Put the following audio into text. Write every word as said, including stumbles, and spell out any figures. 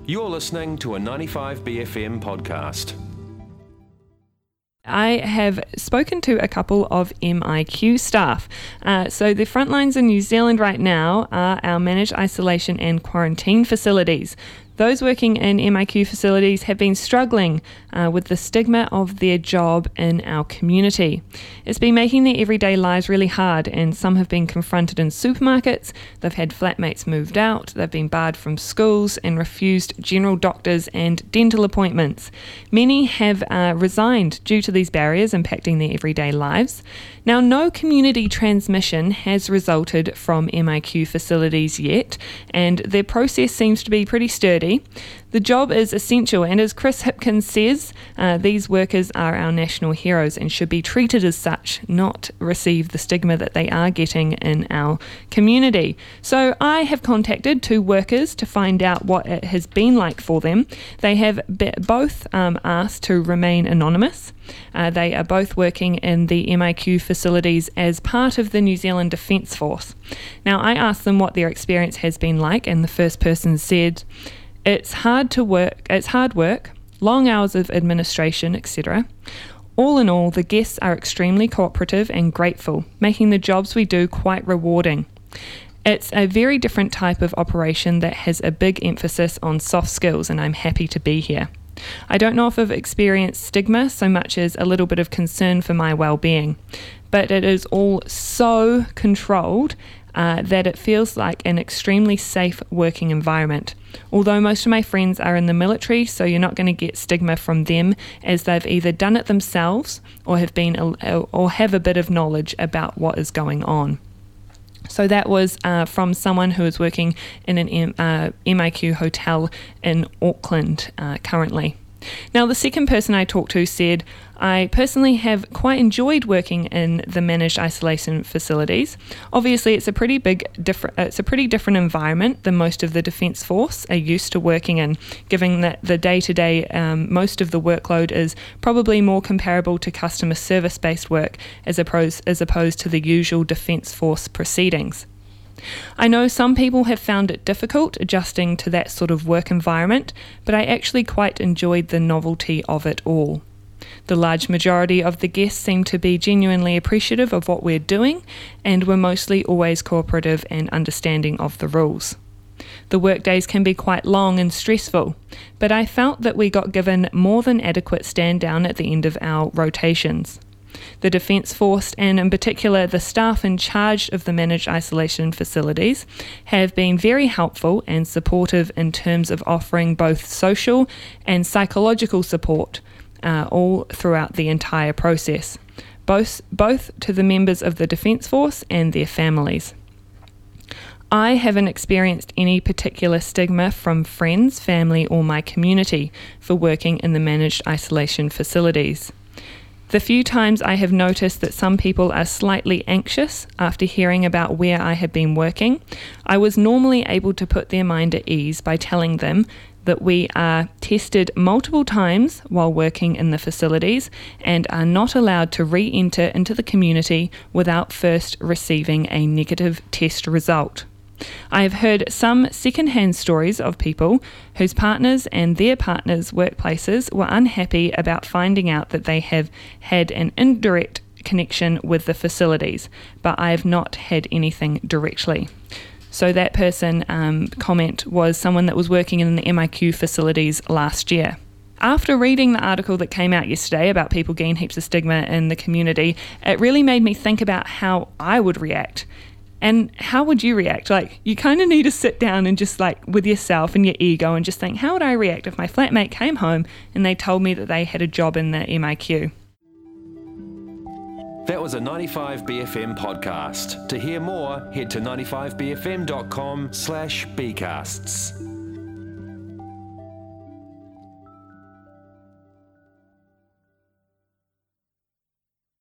You're listening to a ninety-five B F M podcast. I have spoken to a couple of M I Q staff. Uh, so the front lines in New Zealand right now are our managed isolation and quarantine facilities. Those working in M I Q facilities have been struggling uh, with the stigma of their job in our community. It's been making their everyday lives really hard, and some have been confronted in supermarkets, they've had flatmates moved out, they've been barred from schools and refused general doctors and dental appointments. Many have uh, resigned due to these barriers impacting their everyday lives. Now, no community transmission has resulted from M I Q facilities yet, and their process seems to be pretty sturdy. The job is essential, and as Chris Hipkins says, uh, these workers are our national heroes and should be treated as such, not receive the stigma that they are getting in our community. So I have contacted two workers to find out what it has been like for them. They have be- both um, asked to remain anonymous. Uh, they are both working in the M I Q facilities as part of the New Zealand Defence Force. Now, I asked them what their experience has been like, and the first person said, It's hard to work, it's hard work, long hours of administration, et cetera. All in all, the guests are extremely cooperative and grateful, making the jobs we do quite rewarding. It's a very different type of operation that has a big emphasis on soft skills, and I'm happy to be here. I don't know if I've experienced stigma so much as a little bit of concern for my well-being, but it is all so controlled Uh, that it feels like an extremely safe working environment. Although most of my friends are in the military, so you're not going to get stigma from them, as they've either done it themselves or have been or have a bit of knowledge about what is going on. So that was uh, from someone who is working in an M, uh, M I Q hotel in Auckland uh, currently. Now, the second person I talked to said, I personally have quite enjoyed working in the managed isolation facilities. Obviously, it's a pretty big, different. It's a pretty different environment than most of the Defence Force are used to working in, given that the day-to-day, um, most of the workload is probably more comparable to customer service-based work as opposed, as opposed to the usual Defence Force proceedings. I know some people have found it difficult adjusting to that sort of work environment, but I actually quite enjoyed the novelty of it all. The large majority of the guests seem to be genuinely appreciative of what we're doing, and were mostly always cooperative and understanding of the rules. The workdays can be quite long and stressful, but I felt that we got given more than adequate stand down at the end of our rotations. The Defence Force, and in particular the staff in charge of the managed isolation facilities, have been very helpful and supportive in terms of offering both social and psychological support uh, all throughout the entire process, both, both to the members of the Defence Force and their families. I haven't experienced any particular stigma from friends, family, or my community for working in the managed isolation facilities. The few times I have noticed that some people are slightly anxious after hearing about where I have been working, I was normally able to put their mind at ease by telling them that we are tested multiple times while working in the facilities and are not allowed to re-enter into the community without first receiving a negative test result. I have heard some second-hand stories of people whose partners and their partners' workplaces were unhappy about finding out that they have had an indirect connection with the facilities, but I have not had anything directly. So that person um, comment was someone that was working in the M I Q facilities last year. After reading the article that came out yesterday about people getting heaps of stigma in the community, it really made me think about how I would react. And how would you react? Like, you kind of need to sit down and just like with yourself and your ego and just think, how would I react if my flatmate came home and they told me that they had a job in the M I Q? That was a ninety-five B F M podcast. To hear more, head to ninety-five b f m dot com slash bcasts.